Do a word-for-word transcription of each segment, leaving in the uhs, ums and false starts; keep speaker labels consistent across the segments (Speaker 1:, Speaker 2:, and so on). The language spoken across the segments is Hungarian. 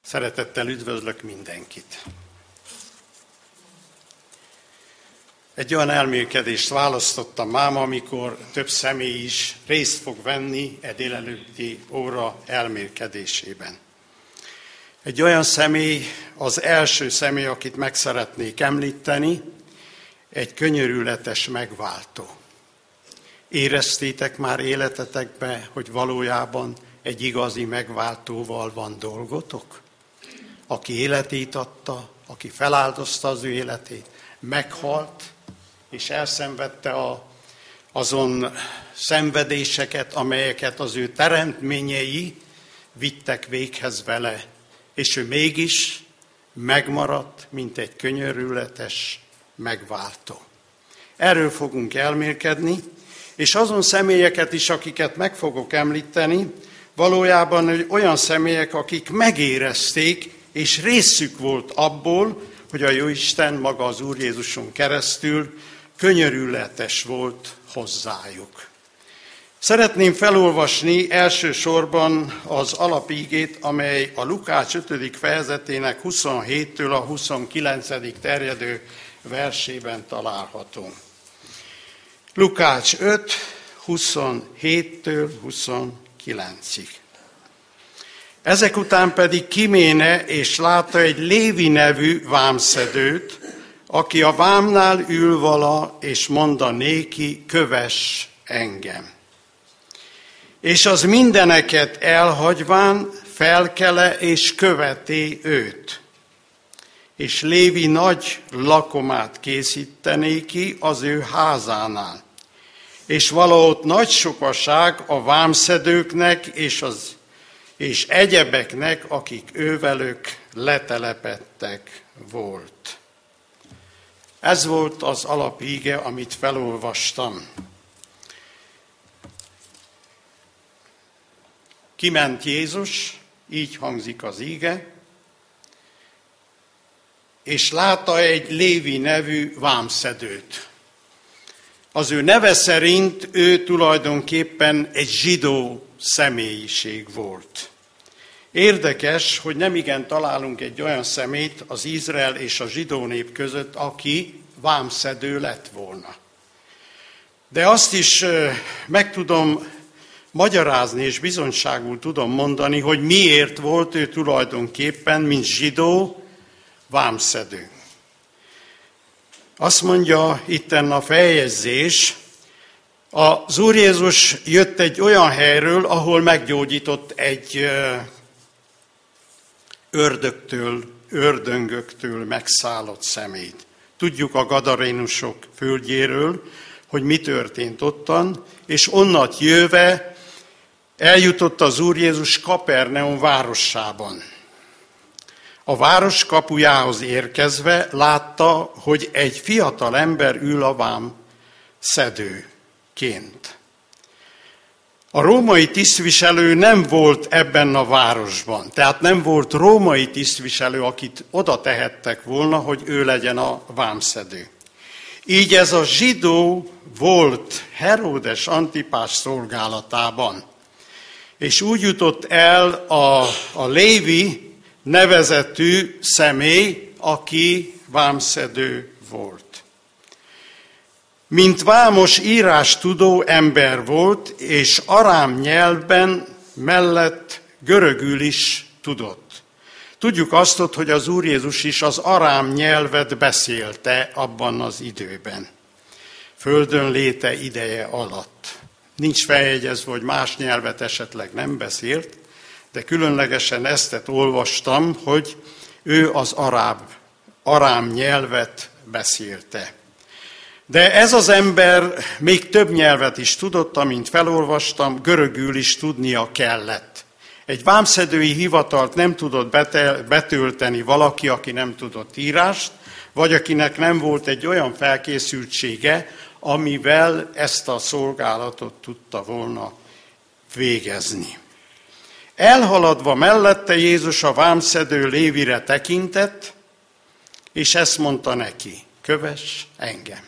Speaker 1: Szeretettel üdvözlök mindenkit. Egy olyan elmélkedést választottam máma, amikor több személy is részt fog venni e délelőtti óra elmélkedésében. Egy olyan személy, az első személy, akit meg szeretnék említeni, egy könyörületes megváltó. Éreztétek már életetekbe, hogy valójában egy igazi megváltóval van dolgotok? Aki életét adta, aki feláldozta az ő életét, meghalt, és elszenvedte a, azon szenvedéseket, amelyeket az ő teremtményei vittek véghez vele, és ő mégis megmaradt, mint egy könyörületes megváltó. Erről fogunk elmélkedni, és azon személyeket is, akiket meg fogok említeni, valójában olyan személyek, akik megérezték, és részük volt abból, hogy a Jóisten maga az Úr Jézuson keresztül könyörületes volt hozzájuk. Szeretném felolvasni elsősorban az alapígét, amely a Lukács ötödik fejezetének huszonhéttől a huszonkilencedik terjedő versében található. Lukács öt, huszonhéttől huszonkilencig. Ezek után pedig kiméne, és látta egy Lévi nevű vámszedőt, aki a vámnál ül vala, és mondta néki, kövess engem. És az mindeneket elhagyván felkele, és követé őt. És Lévi nagy lakomát készítenéki az ő házánál. És valahogy nagy sokaság a vámszedőknek, és az és egyebeknek, akik ővelük letelepedtek volt. Ez volt az alapíge, amit felolvastam. Kiment Jézus, így hangzik az íge, és látta egy Lévi nevű vámszedőt. Az ő neve szerint ő tulajdonképpen egy zsidó személyiség volt. Érdekes, hogy nemigen találunk egy olyan személyt az Izrael és a zsidó nép között, aki vámszedő lett volna. De azt is meg tudom magyarázni, és bizonyságul tudom mondani, hogy miért volt ő tulajdonképpen, mint zsidó, vámszedő. Azt mondja itten a feljegyzés, az Úr Jézus jött egy olyan helyről, ahol meggyógyított egy ördögtől, ördöngöktől megszállott személyt. Tudjuk a gadarénusok földjéről, hogy mi történt ottan, és onnat jöve eljutott az Úr Jézus Kapernaum városában. A város kapujához érkezve látta, hogy egy fiatal ember ül a vám szedőként. A római tisztviselő nem volt ebben a városban, tehát nem volt római tisztviselő, akit oda tehettek volna, hogy ő legyen a vámszedő. Így ez a zsidó volt Heródes Antipás szolgálatában, és úgy jutott el a, a Lévi nevezetű személy, aki vámszedő volt. Mint vámos írástudó ember volt, és arám nyelvben mellett görögül is tudott. Tudjuk azt, hogy az Úr Jézus is az arám nyelvet beszélte abban az időben, földön léte ideje alatt. Nincs feljegyezve, hogy más nyelvet esetleg nem beszélt, de különlegesen ezt olvastam, hogy ő az aráb, arám nyelvet beszélte. De ez az ember még több nyelvet is tudott, amint felolvastam, görögül is tudnia kellett. Egy vámszedői hivatalt nem tudott betölteni valaki, aki nem tudott írást, vagy akinek nem volt egy olyan felkészültsége, amivel ezt a szolgálatot tudta volna végezni. Elhaladva mellette Jézus a vámszedő Lévire tekintett, és ezt mondta neki, kövess engem.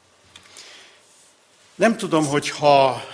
Speaker 1: Nem tudom, hogy ha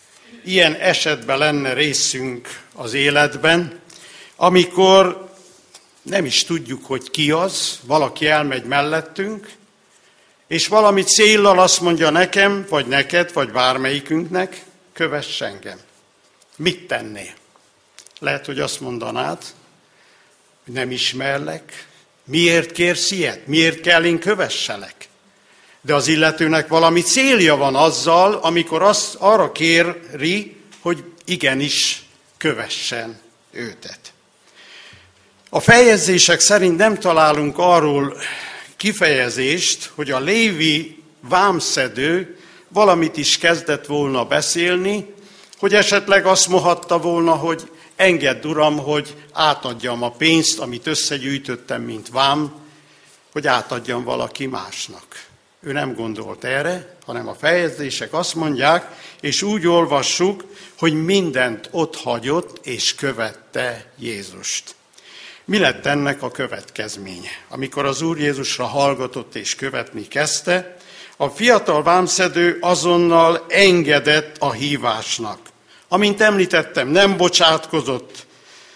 Speaker 1: ilyen esetben lenne részünk az életben, amikor nem is tudjuk, hogy ki az, valaki elmegy mellettünk, és valami céllal azt mondja nekem, vagy neked, vagy bármelyikünknek, kövess engem. Mit tennél? Lehet, hogy azt mondanád, hogy nem ismerlek, miért kérsz ilyet, miért kell én kövesselek? De az illetőnek valami célja van azzal, amikor azt arra kéri, hogy igenis kövessen őtet. A feljegyzések szerint nem találunk arról kifejezést, hogy a lévi vámszedő valamit is kezdett volna beszélni, hogy esetleg azt mondhatta volna, hogy engedd, uram, hogy átadjam a pénzt, amit összegyűjtöttem, mint vám, hogy átadjam valaki másnak. Ő nem gondolt erre, hanem a feljegyzések azt mondják, és úgy olvassuk, hogy mindent ott hagyott, és követte Jézust. Mi lett ennek a következménye? Amikor az Úr Jézusra hallgatott és követni kezdte, a fiatal vámszedő azonnal engedett a hívásnak. Amint említettem, nem bocsátkozott,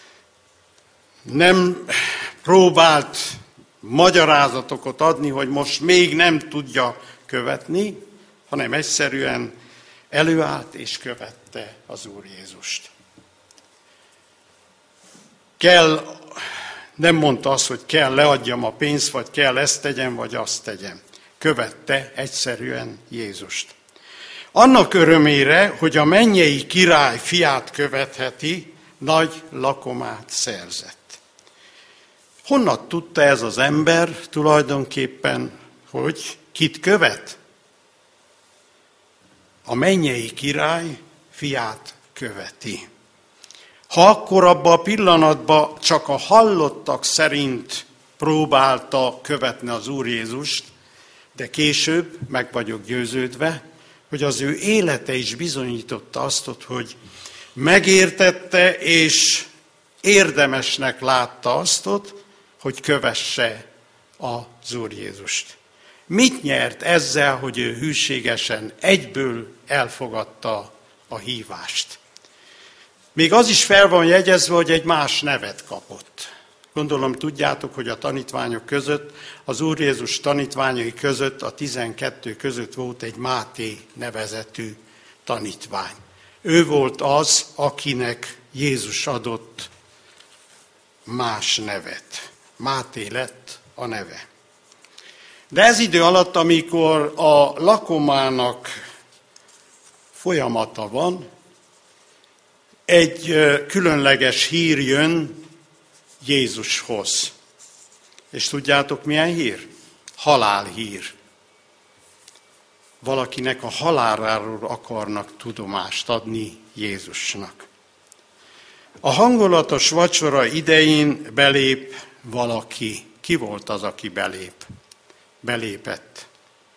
Speaker 1: nem próbált magyarázatokat adni, hogy most még nem tudja követni, hanem egyszerűen előállt és követte az Úr Jézust. Kell, nem mondta azt, hogy kell leadjam a pénzt, vagy kell ezt tegyem, vagy azt tegyem. Követte egyszerűen Jézust. Annak örömére, hogy a mennyei király fiát követheti, nagy lakomát szerzett. Honnan tudta ez az ember tulajdonképpen, hogy kit követ? A mennyei király fiát követi. Ha akkor abban a pillanatban csak a hallottak szerint próbálta követni az Úr Jézust, de később meg vagyok győződve, hogy az ő élete is bizonyította azt, hogy megértette és érdemesnek látta azt, hogy kövesse az Úr Jézust. Mit nyert ezzel, hogy ő hűségesen egyből elfogadta a hívást? Még az is fel van jegyezve, hogy egy más nevet kapott. Gondolom tudjátok, hogy a tanítványok között, az Úr Jézus tanítványai között, a tizenkettő között volt egy Máté nevezetű tanítvány. Ő volt az, akinek Jézus adott más nevet. Máté lett a neve. De ez idő alatt, amikor a lakomának folyamata van, egy különleges hír jön Jézushoz. És tudjátok, milyen hír? Halálhír. Valakinek a haláláról akarnak tudomást adni Jézusnak. A hangulatos vacsora idején belép valaki. Ki volt az, aki belép? Belépett.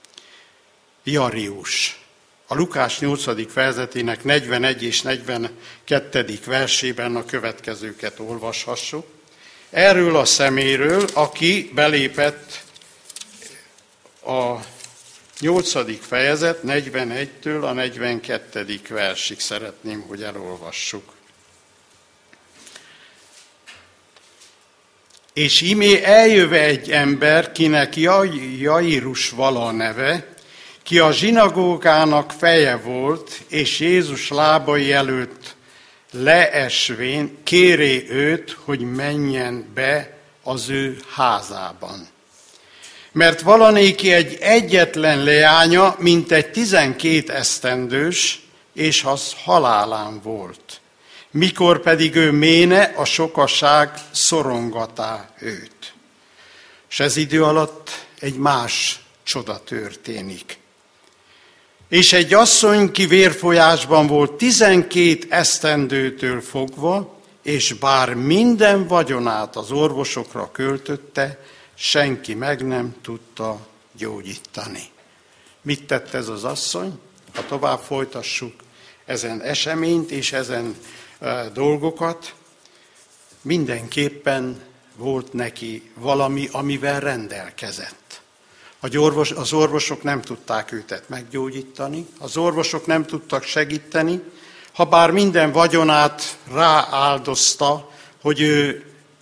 Speaker 1: Jarius. A Lukás nyolcadik fejezetének negyvenegy és negyvenkettedik versében a következőket olvashassuk. Erről a szeméről, aki belépett a nyolcadik fejezet negyvenegytől a negyvenkettedik versig szeretném, hogy elolvassuk. És imé eljöve egy ember, kinek Jairus vala neve, ki a zsinagógának feje volt, és Jézus lábai előtt leesvén kéré őt, hogy menjen be az ő házában. Mert valanéki egy egyetlen leánya, mint egy tizenkét esztendős, és az halálán volt. Mikor pedig ő méne, a sokaság szorongatá őt. És ez idő alatt egy más csoda történik. És egy asszony, ki vérfolyásban volt tizenkét esztendőtől fogva, és bár minden vagyonát az orvosokra költötte, senki meg nem tudta gyógyítani. Mit tett ez az asszony? Ha tovább folytassuk ezen eseményt és ezen e, dolgokat, mindenképpen volt neki valami, amivel rendelkezett. Az orvosok nem tudták őt meggyógyítani, az orvosok nem tudtak segíteni, ha bár minden vagyonát rááldozta, hogy ő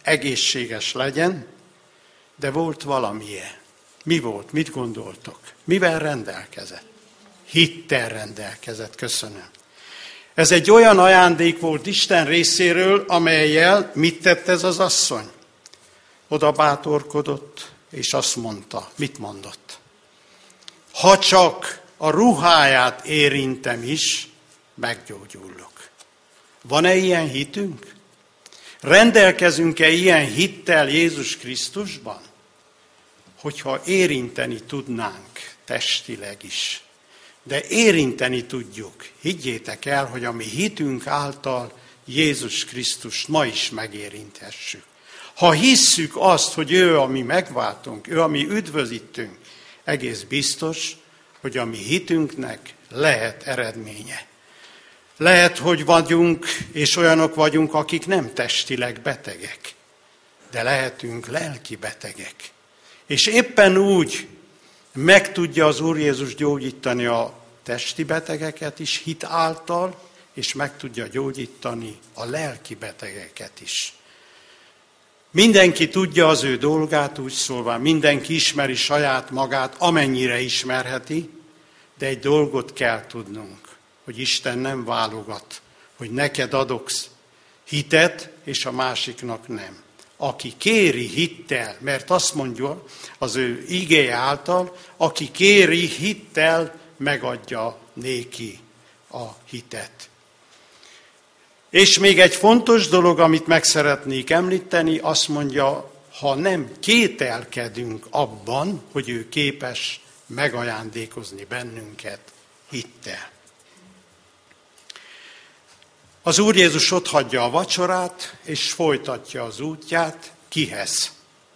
Speaker 1: egészséges legyen, de volt valamilyen. Mi volt? Mit gondoltok? Mivel rendelkezett? Hittel rendelkezett, köszönöm. Ez egy olyan ajándék volt Isten részéről, amellyel mit tett ez az asszony? Oda bátorkodott, és azt mondta, mit mondott? Ha csak a ruháját érintem is, meggyógyullok. Van-e ilyen hitünk? Rendelkezünk-e ilyen hittel Jézus Krisztusban? Hogyha érinteni tudnánk testileg is, de érinteni tudjuk. Higgyétek el, hogy a mi hitünk által Jézus Krisztust ma is megérinthessük. Ha hisszük azt, hogy ő a mi megváltunk, ő a mi üdvözítünk, egész biztos, hogy a mi hitünknek lehet eredménye. Lehet, hogy vagyunk, és olyanok vagyunk, akik nem testileg betegek, de lehetünk lelki betegek. És éppen úgy meg tudja az Úr Jézus gyógyítani a testi betegeket is hit által, és meg tudja gyógyítani a lelki betegeket is. Mindenki tudja az ő dolgát, úgy szólva, mindenki ismeri saját magát, amennyire ismerheti, de egy dolgot kell tudnunk, hogy Isten nem válogat, hogy neked adok hitet, és a másiknak nem. Aki kéri hittel, mert azt mondja az ő igéje által, aki kéri hittel, megadja néki a hitet. És még egy fontos dolog, amit meg szeretnék említeni, azt mondja, ha nem kételkedünk abban, hogy ő képes megajándékozni bennünket hittel. Az Úr Jézus otthagyja a vacsorát, és folytatja az útját. Kihez?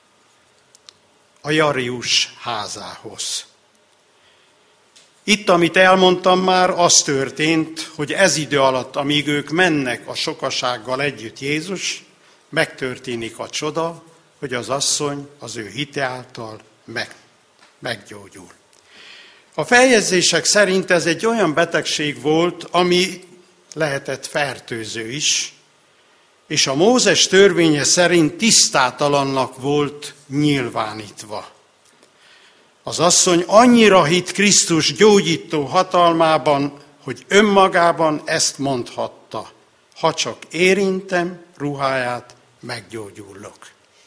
Speaker 1: A Jarius házához. Itt, amit elmondtam már, az történt, hogy ez idő alatt, amíg ők mennek a sokasággal együtt Jézus, megtörténik a csoda, hogy az asszony az ő hite által meg, meggyógyul. A feljegyzések szerint ez egy olyan betegség volt, ami lehetett fertőző is, és a Mózes törvénye szerint tisztátalannak volt nyilvánítva. Az asszony annyira hitt Krisztus gyógyító hatalmában, hogy önmagában ezt mondhatta, ha csak érintem ruháját, meggyógyullok.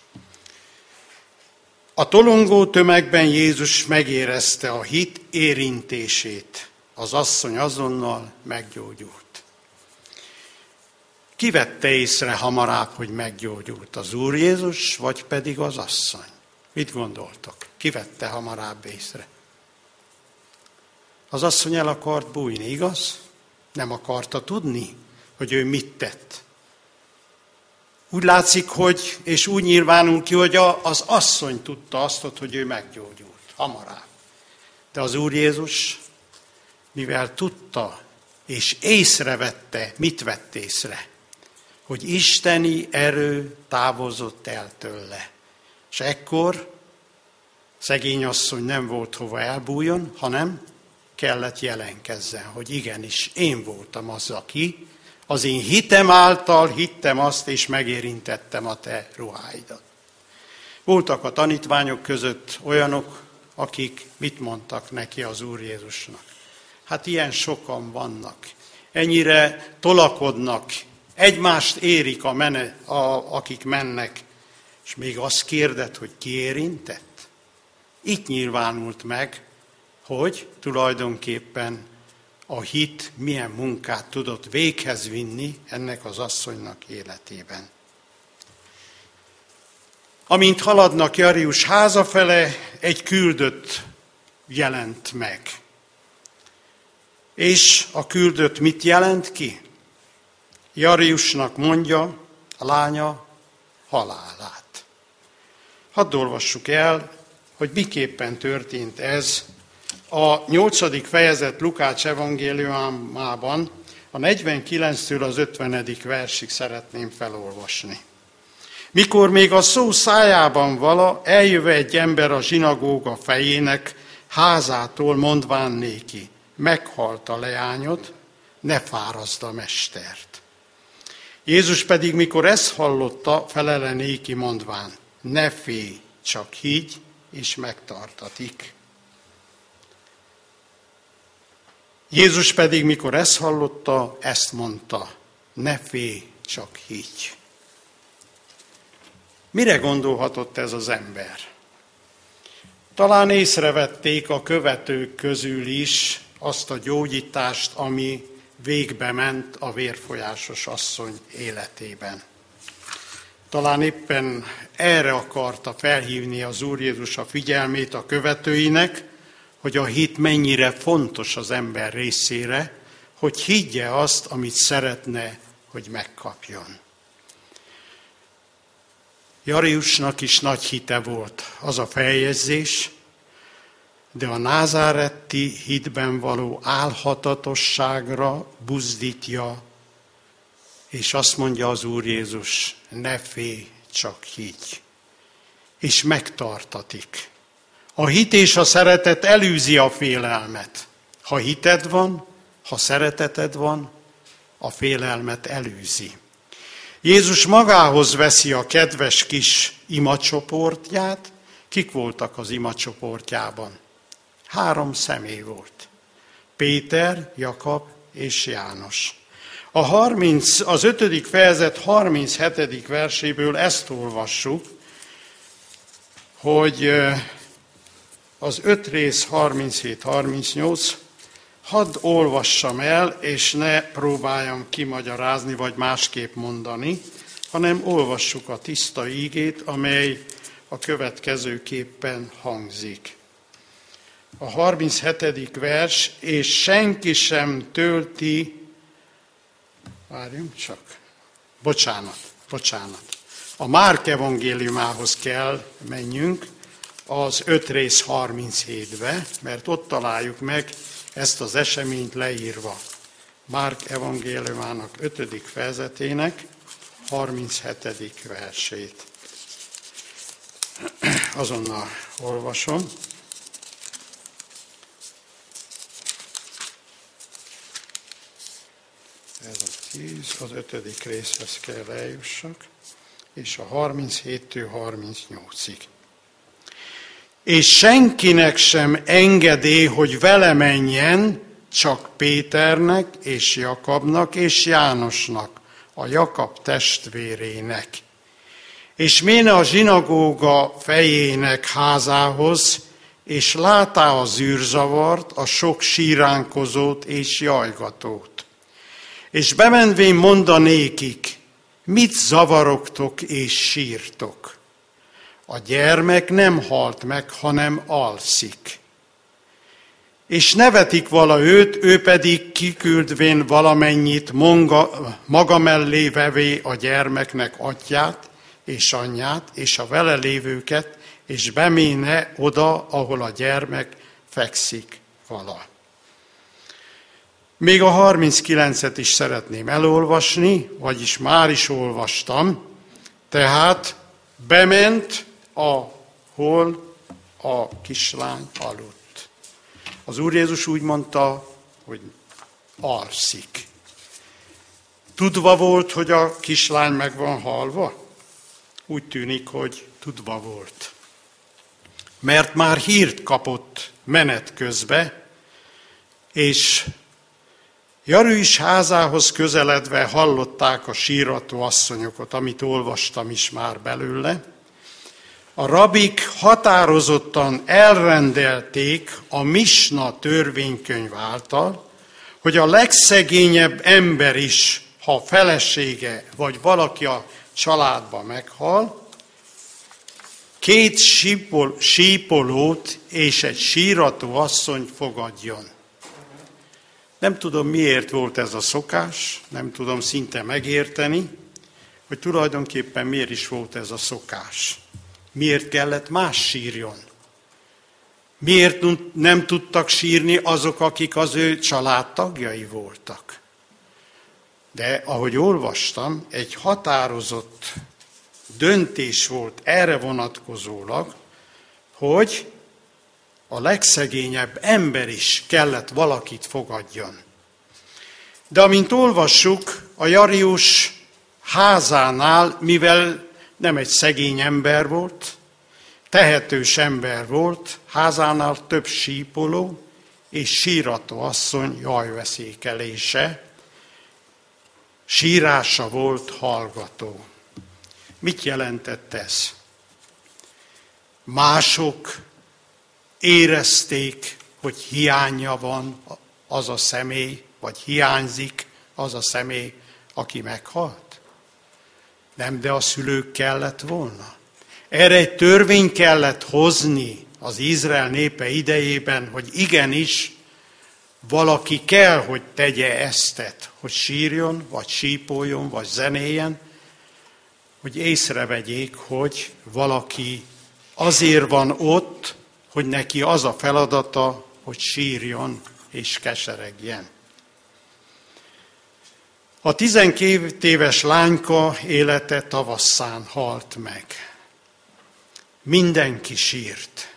Speaker 1: A tolongó tömegben Jézus megérezte a hit érintését. Az asszony azonnal meggyógyult. Ki vette észre hamarabb, hogy meggyógyult? Az Úr Jézus, vagy pedig az asszony? Mit gondoltok? Ki vette hamarabb észre? Az asszony el akart bújni, igaz? Nem akarta tudni, hogy ő mit tett. Úgy látszik, hogy, és úgy nyilvánul ki, hogy az asszony tudta azt, hogy ő meggyógyult hamarabb. De az Úr Jézus, mivel tudta, és észrevette, mit vett észre? Hogy isteni erő távozott el tőle. És ekkor szegény asszony nem volt hova elbújjon, hanem kellett jelenkezzen, hogy igenis én voltam az, aki az én hitem által hittem azt, és megérintettem a te ruháidat. Voltak a tanítványok között olyanok, akik mit mondtak neki az Úr Jézusnak. Hát ilyen sokan vannak, ennyire tolakodnak, egymást érik, a mene, a, akik mennek, és még azt kérded, hogy ki érintett? Itt nyilvánult meg, hogy tulajdonképpen a hit milyen munkát tudott véghez vinni ennek az asszonynak életében. Amint haladnak Jarius háza fele, egy küldött jelent meg. És a küldött mit jelent ki? Jariusnak mondja a lánya halálát. Hadd olvassuk el, hogy miképpen történt ez a nyolcadik fejezet Lukács evangéliumában, a negyvenkilenctől az ötvenedik versig szeretném felolvasni. Mikor még a szó szájában vala, eljöve egy ember a zsinagóga fejének házától, mondván néki, meghalt a leányod, ne fáraszd a mestert. Jézus pedig, mikor ezt hallotta, felele néki mondván, ne félj, csak higgy, és megtartatik. Jézus pedig, mikor ezt hallotta, ezt mondta, ne félj, csak higgy. Mire gondolhatott ez az ember? Talán észrevették a követők közül is azt a gyógyítást, ami végbe ment a vérfolyásos asszony életében. Talán éppen erre akarta felhívni az Úr Jézus a figyelmét a követőinek, hogy a hit mennyire fontos az ember részére, hogy higgye azt, amit szeretne, hogy megkapjon. Jariusnak is nagy hite volt az a feljegyzés, de a názáretti hitben való álhatatosságra buzdítja, és azt mondja az Úr Jézus, ne félj, csak higgy, és megtartatik. A hit és a szeretet elűzi a félelmet. Ha hited van, ha szereteted van, a félelmet elűzi. Jézus magához veszi a kedves kis imacsoportját. Kik voltak az imacsoportjában? Három személy volt. Péter, Jakab és János. A harminc, az ötödik fejezet harminchetedik verséből ezt olvassuk, hogy az öt rész harminchét harmincnyolc, hadd olvassam el, és ne próbáljam kimagyarázni, vagy másképp mondani, hanem olvassuk a tiszta ígét, amely a következőképpen hangzik. A harminchetedik vers, és senki sem tölti, várjunk csak, bocsánat, bocsánat. A Márk evangéliumához kell menjünk, az öt rész harminchétbe, mert ott találjuk meg ezt az eseményt leírva. Márk evangéliumának ötödik fejezetének harminchetedik versét. Azonnal olvasom. Ez a tíz, az ötödik részhez kell eljussak, és a harminchét harmincnyolcig. És senkinek sem engedély, hogy vele menjen, csak Péternek és Jakabnak és Jánosnak, a Jakab testvérének. És méne a zsinagóga fejének házához, és látá a zűrzavart, a sok síránkozót és jajgatót. És bemenvén mondanékik, mit zavarogtok és sírtok? A gyermek nem halt meg, hanem alszik. És nevetik vala őt, ő pedig kiküldvén valamennyit monga, maga mellé vevé a gyermeknek atyát és anyját, és a vele lévőket, és beméne oda, ahol a gyermek fekszik vala. Még a harminckilencet is szeretném elolvasni, vagyis már is olvastam. Tehát bement, ahol a kislány aludt. Az Úr Jézus úgy mondta, hogy alszik. Tudva volt, hogy a kislány meg van halva? Úgy tűnik, hogy tudva volt. Mert már hírt kapott menet közbe, és Jairus házához közeledve hallották a sírató asszonyokat, amit olvastam is már belőle. A rabik határozottan elrendelték a Misna törvénykönyv által, hogy a legszegényebb ember is, ha a felesége vagy valaki a családban meghal, két sípol, sípolót és egy sírató asszonyt fogadjon. Nem tudom, miért volt ez a szokás, nem tudom szinte megérteni, hogy tulajdonképpen miért is volt ez a szokás. Miért kellett más sírjon? Miért nem tudtak sírni azok, akik az ő családtagjai voltak? De ahogy olvastam, egy határozott döntés volt erre vonatkozólag, hogy a legszegényebb ember is kellett valakit fogadjon. De amint olvassuk, a Jairus házánál, mivel nem egy szegény ember volt, tehetős ember volt, házánál több sípoló és sírató asszony jajveszékelése, sírása volt hallgató. Mit jelentett ez? Mások érezték, hogy hiánya van az a személy, vagy hiányzik az a személy, aki meghalt? Nem, de a szülők kellett volna. Erre egy törvény kellett hozni az Izrael népe idejében, hogy igenis valaki kell, hogy tegye eztet, hogy sírjon, vagy sípoljon, vagy zenéljen, hogy észrevegyék, hogy valaki azért van ott, hogy neki az a feladata, hogy sírjon és keseregjen. A tizenkét éves lányka élete tavasszán halt meg. Mindenki sírt.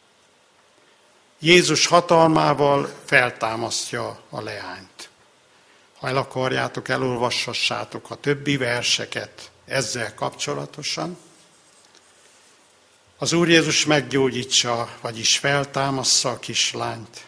Speaker 1: Jézus hatalmával feltámasztja a leányt. Ha el akarjátok, elolvassassátok a többi verseket ezzel kapcsolatosan. Az Úr Jézus meggyógyítsa, vagyis feltámassza a kislányt.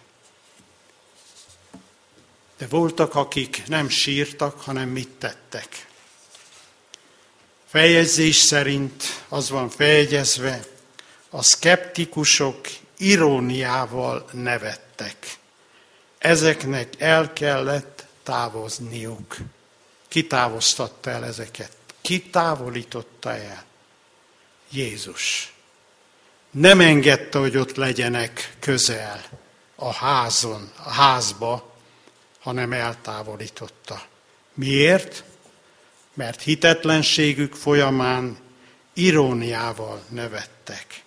Speaker 1: De voltak, akik nem sírtak, hanem mit tettek. Feljegyzés szerint az van feljegyezve, a szkeptikusok iróniával nevettek. Ezeknek el kellett távozniuk. Ki távoztatta el ezeket? Ki távolította el? Jézus. Nem engedte, hogy ott legyenek közel a házon, a házba, hanem eltávolította. Miért? Mert hitetlenségük folyamán iróniával nevettek.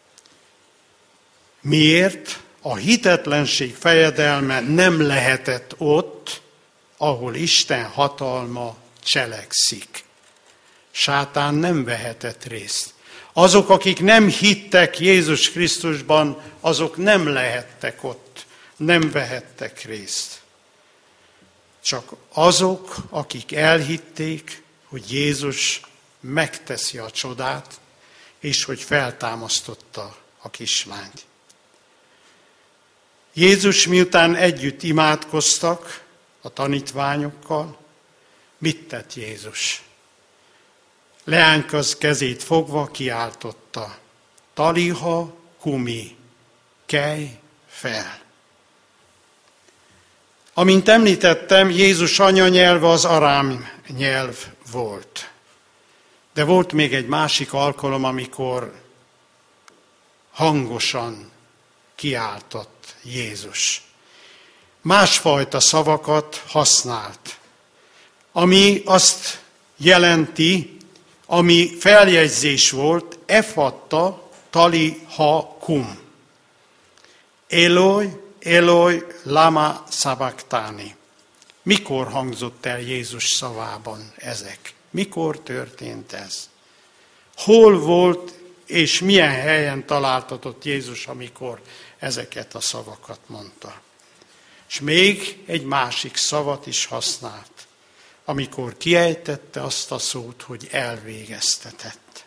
Speaker 1: Miért? A hitetlenség fejedelme nem lehetett ott, ahol Isten hatalma cselekszik. Sátán nem vehetett részt. Azok, akik nem hittek Jézus Krisztusban, azok nem lehettek ott, nem vehettek részt. Csak azok, akik elhitték, hogy Jézus megteszi a csodát, és hogy feltámasztotta a kislányt. Jézus miután együtt imádkoztak a tanítványokkal, mit tett Jézus? Leányka kezét fogva kiáltotta, taliha kumi, kelj fel. Amint említettem, Jézus anyanyelve az arám nyelv volt. De volt még egy másik alkalom, amikor hangosan kiáltott Jézus. Másfajta szavakat használt, ami azt jelenti, ami feljegyzés volt, efatta tali ha kum. Eloi, Eloi, lama sabachthani. Mikor hangzott el Jézus szavában ezek? Mikor történt ez? Hol volt és milyen helyen találtatott Jézus, amikor ezeket a szavakat mondta? És még egy másik szavat is használt, amikor kiejtette azt a szót, hogy elvégeztetett.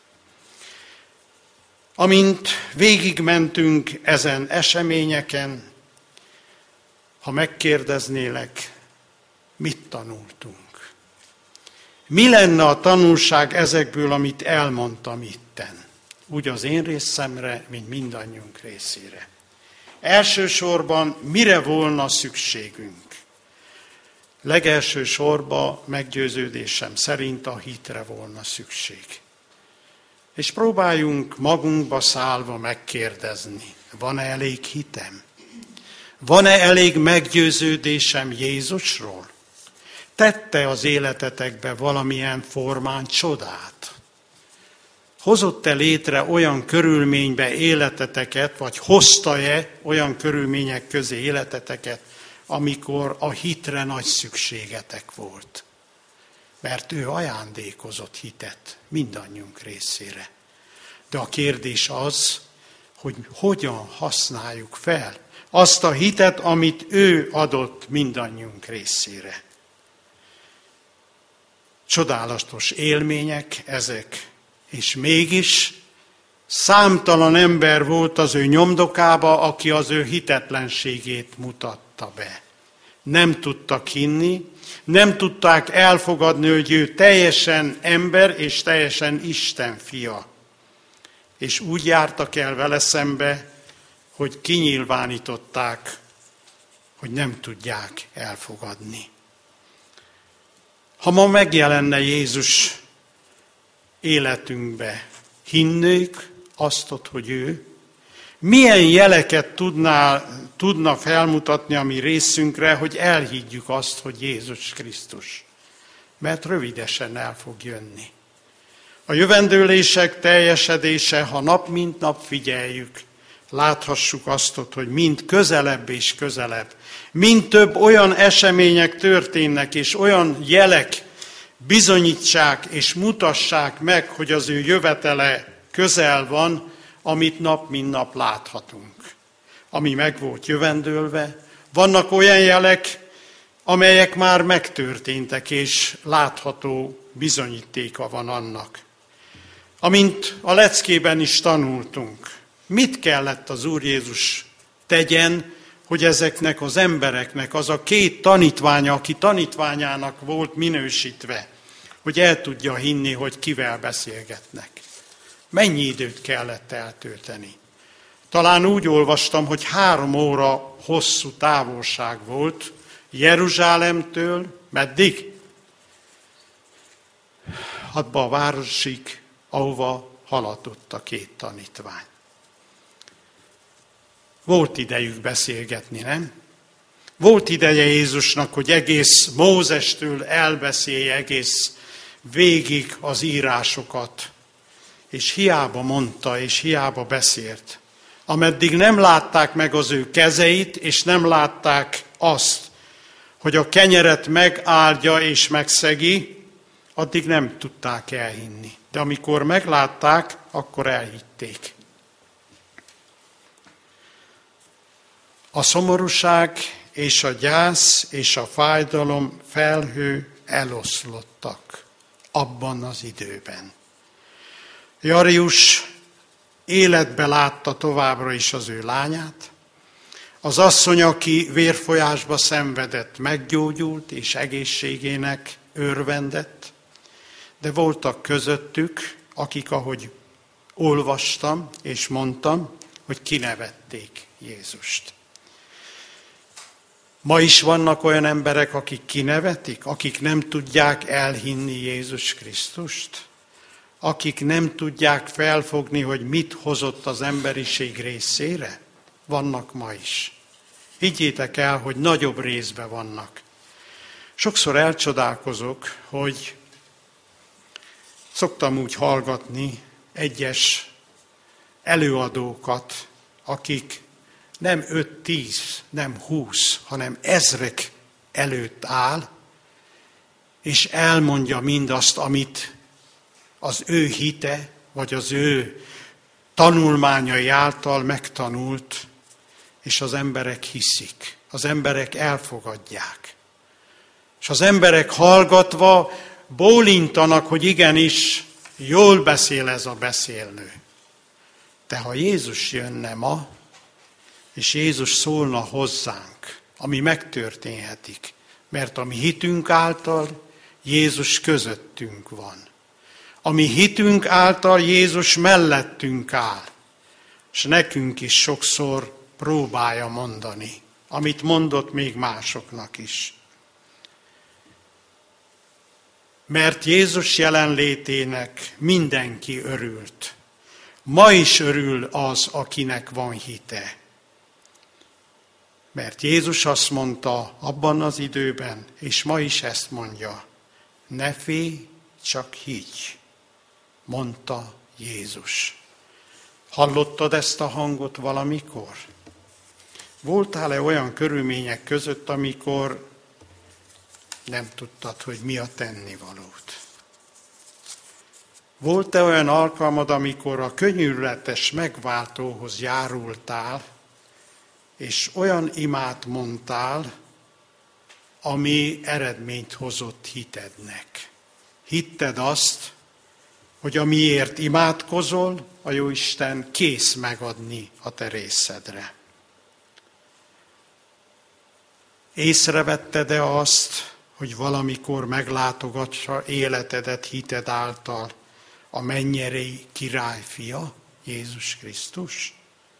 Speaker 1: Amint végigmentünk ezen eseményeken, ha megkérdeznélek, mit tanultunk? Mi lenne a tanulság ezekből, amit elmondtam itten? Úgy az én részemre, mint mindannyiunk részére. Elsősorban mire volna szükségünk? Legelső sorban meggyőződésem szerint a hitre volna szükség. És próbáljunk magunkba szállva megkérdezni, van-e elég hitem? Van-e elég meggyőződésem Jézusról? Tette az életetekbe valamilyen formán csodát? Hozott-e létre olyan körülménybe életeteket, vagy hozta-e olyan körülmények közé életeteket, amikor a hitre nagy szükségetek volt? Mert ő ajándékozott hitet mindannyiunk részére. De a kérdés az, hogy hogyan használjuk fel azt a hitet, amit ő adott mindannyiunk részére. Csodálatos élmények ezek, és mégis számtalan ember volt az ő nyomdokába, aki az ő hitetlenségét mutatta be. Nem tudtak hinni, nem tudták elfogadni, hogy ő teljesen ember és teljesen Isten fia. És úgy jártak el vele szembe, hogy kinyilvánították, hogy nem tudják elfogadni. Ha ma megjelenne Jézus életünkbe, hinnék azt, hogy ő milyen jeleket tudná, tudna felmutatni a mi részünkre, hogy elhiggyük azt, hogy Jézus Krisztus. Mert rövidesen el fog jönni. A jövendőlések teljesedése, ha nap mint nap figyeljük, láthassuk azt, hogy mind közelebb és közelebb, mind több olyan események történnek, és olyan jelek bizonyítsák és mutassák meg, hogy az ő jövetele közel van, amit nap mint nap láthatunk. Ami meg volt jövendőlve, vannak olyan jelek, amelyek már megtörténtek, és látható bizonyítéka van annak. Amint a leckében is tanultunk, mit kellett az Úr Jézus tegyen, hogy ezeknek az embereknek az a két tanítványa, aki tanítványának volt minősítve, hogy el tudja hinni, hogy kivel beszélgetnek. Mennyi időt kellett eltölteni? Talán úgy olvastam, hogy három óra hosszú távolság volt Jeruzsálemtől, meddig? Abba a városig, ahova haladott a két tanítvány. Volt idejük beszélgetni, nem? Volt ideje Jézusnak, hogy egész Mózestől elbeszélje egész végig az írásokat. És hiába mondta, és hiába beszélt. Ameddig nem látták meg az ő kezeit, és nem látták azt, hogy a kenyeret megáldja és megszegi, addig nem tudták elhinni. De amikor meglátták, akkor elhitték. A szomorúság és a gyász és a fájdalom felhő eloszlottak abban az időben. Jarius életbe látta továbbra is az ő lányát. Az asszony, aki vérfolyásba szenvedett, meggyógyult és egészségének örvendett, de voltak közöttük, akik, ahogy olvastam és mondtam, hogy kinevették Jézust. Ma is vannak olyan emberek, akik kinevetik, akik nem tudják elhinni Jézus Krisztust, akik nem tudják felfogni, hogy mit hozott az emberiség részére. Vannak ma is. Higgyétek el, hogy nagyobb részben vannak. Sokszor elcsodálkozok, hogy szoktam úgy hallgatni egyes előadókat, akik nem öt-tíz, nem húsz, hanem ezrek előtt áll, és elmondja mindazt, amit az ő hite, vagy az ő tanulmányai által megtanult, és az emberek hiszik, az emberek elfogadják. És az emberek hallgatva bólintanak, hogy igenis, jól beszél ez a beszélő. De ha Jézus jönne ma, és Jézus szólna hozzánk, ami megtörténhetik, mert a mi hitünk által Jézus közöttünk van. A mi hitünk által Jézus mellettünk áll, és nekünk is sokszor próbálja mondani, amit mondott még másoknak is. Mert Jézus jelenlétének mindenki örült. Ma is örül az, akinek van hite. Mert Jézus azt mondta abban az időben, és ma is ezt mondja, ne félj, csak higgy, mondta Jézus. Hallottad ezt a hangot valamikor? Voltál-e olyan körülmények között, amikor nem tudtad, hogy mi a tennivalót? Volt-e olyan alkalmad, amikor a könyörületes megváltóhoz járultál, és olyan imát mondtál, ami eredményt hozott hitednek? Hitted azt, hogy amiért imádkozol, a Jóisten kész megadni a te részedre. Észrevetted-e azt, hogy valamikor meglátogatsa életedet hited által a mennyei király fia, Jézus Krisztus?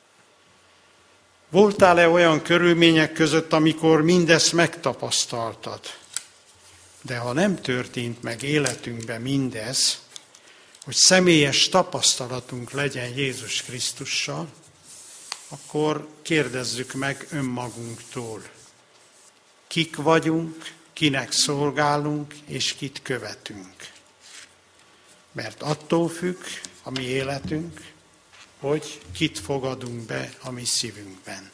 Speaker 1: Voltál-e olyan körülmények között, amikor mindezt megtapasztaltad? De ha nem történt meg életünkben mindez, hogy személyes tapasztalatunk legyen Jézus Krisztussal, akkor kérdezzük meg önmagunktól. Kik vagyunk, kinek szolgálunk, és kit követünk. Mert attól függ a mi életünk, hogy kit fogadunk be a mi szívünkben.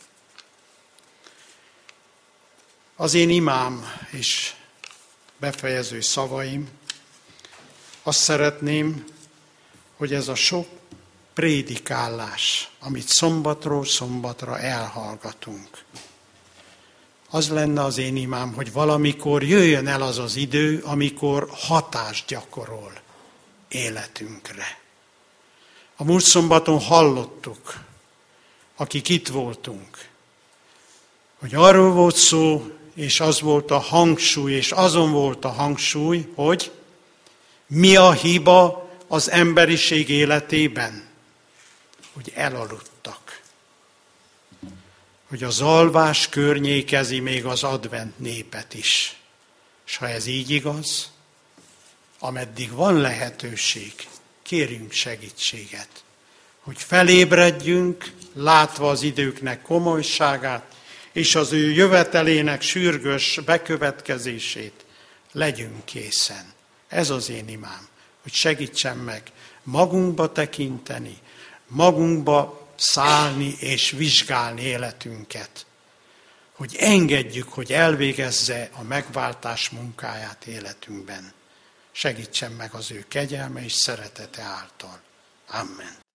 Speaker 1: Az én imám és befejező szavaim, azt szeretném, hogy ez a sok prédikálás, amit szombatról szombatra elhallgatunk, az lenne az én imám, hogy valamikor jöjjön el az az idő, amikor hatást gyakorol életünkre. A múlt szombaton hallottuk, akik itt voltunk, hogy arról volt szó, és az volt a hangsúly, és azon volt a hangsúly, hogy mi a hiba az emberiség életében, hogy elaludtak. Hogy az alvás környékezi még az advent népet is. És ha ez így igaz, ameddig van lehetőség, kérjünk segítséget, hogy felébredjünk, látva az időknek komolyságát, és az ő jövetelének sürgős bekövetkezését, legyünk készen. Ez az én imám, hogy segítsen meg magunkba tekinteni, magunkba szállni és vizsgálni életünket, hogy engedjük, hogy elvégezze a megváltás munkáját életünkben. Segítsen meg az ő kegyelme és szeretete által. Amen.